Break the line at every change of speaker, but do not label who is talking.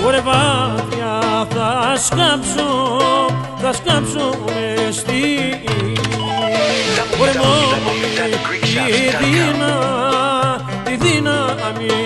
Ωρε βάθια θα σκάψω μες στη ωρε μόνη τη δύναμη